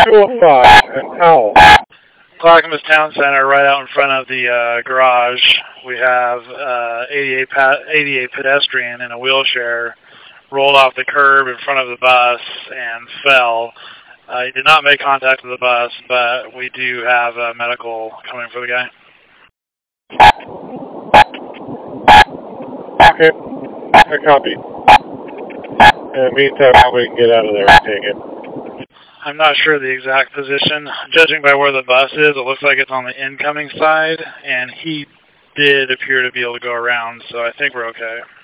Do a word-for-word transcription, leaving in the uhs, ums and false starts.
two oh five at Powell. Clackamas Town Center, right out in front of the uh, garage, we have uh, eighty-eight, pa- eighty-eight pedestrian in a wheelchair rolled off the curb in front of the bus and fell. Uh, he did not make contact with the bus, but we do have uh, medical coming for the guy. Okay, I copy. In the meantime, how we can get out of there and take it. I'm not sure the exact position. Judging by where the bus is, it looks like it's on the incoming side, and he did appear to be able to go around, so I think we're okay.